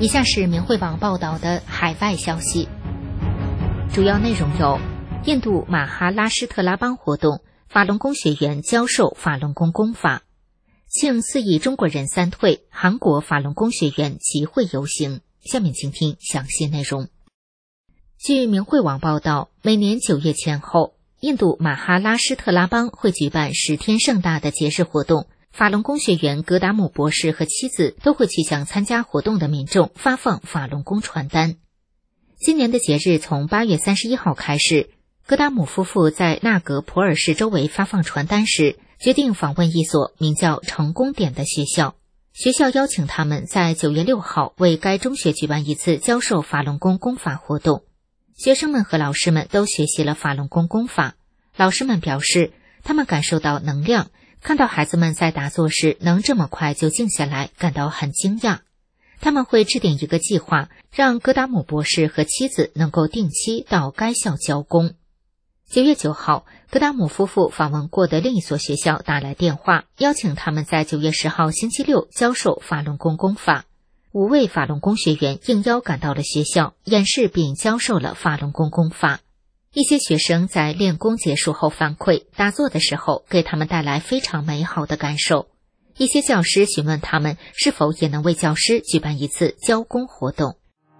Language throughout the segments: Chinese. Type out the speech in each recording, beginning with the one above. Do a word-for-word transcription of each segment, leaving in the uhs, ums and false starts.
以下是明慧网报道的海外消息，主要内容有：印度马哈拉施特拉邦活动，法轮功学员教授法轮功功法；庆四亿中国人三退，韩国法轮功学员集会游行。下面请听详细内容。据明慧网报道，每年九月前后，印度马哈拉施特拉邦会举办十天盛大的节日活动。法轮功学员格达姆博士和妻子都会去向参加活动的民众发放法轮功传单。今年的节日从八月三十一号开始，格达姆夫妇在纳格普尔市周围发放传单时，决定访问一所名叫成功点的学校。学校邀请他们在九月六号为该中学举办一次教授法轮功功法活动。学生们和老师们都学习了法轮功功法。老师们表示，他们感受到能量，看到孩子们在打坐时能这么快就静下来，感到很惊讶。他们会制定一个计划，让格达姆博士和妻子能够定期到该校教功。九月九号，格达姆夫妇访问过的另一所学校打来电话，邀请他们在九月十号星期六教授法轮功功法。五位法轮功学员应邀赶到了学校，演示并教授了法轮功功法。一些学生在练功结束后反馈，打坐的时候给他们带来非常美好的感受。一些教师询问他们是否也能为教师举办一次教功活动。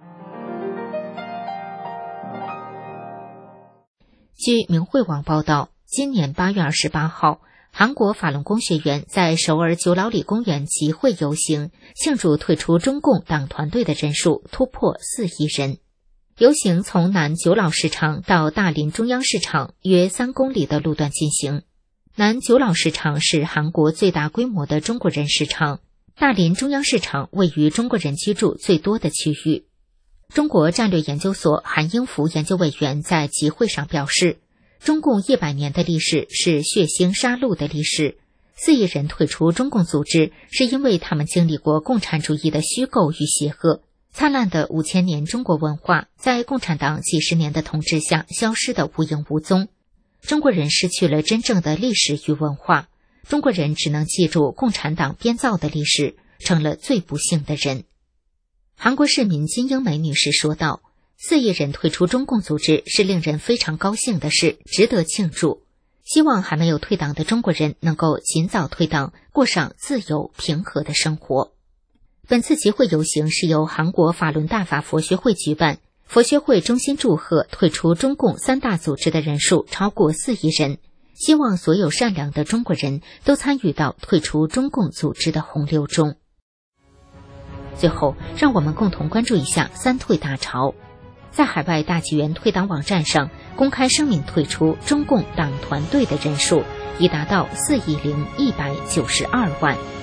据明慧网报道，今年八月二十八号，韩国法轮功学员在首尔九老里公园集会游行，庆祝退出中共党团队的人数突破四亿人。游行从南九老市场到大林中央市场约三公里的路段进行。南九老市场是韩国最大规模的中国人市场，大林中央市场位于中国人居住最多的区域。中国战略研究所韩英福研究委员在集会上表示，中共一百年的历史是血腥杀戮的历史，四亿人退出中共组织是因为他们经历过共产主义的虚构与邪恶。灿烂的五千年中国文化在共产党几十年的统治下消失得无影无踪，中国人失去了真正的历史与文化，中国人只能记住共产党编造的历史，成了最不幸的人。韩国市民金英梅女士说道，四亿人退出中共组织是令人非常高兴的事，值得庆祝。希望还没有退党的中国人能够尽早退党，过上自由平和的生活。本次集会游行是由韩国法轮大法佛学会举办，佛学会衷心祝贺退出中共三大组织的人数超过四亿人，希望所有善良的中国人都参与到退出中共组织的洪流中。最后，让我们共同关注一下三退大潮。在海外大纪元退党网站上公开声明退出中共党团队的人数已达到四亿零一百九十二万。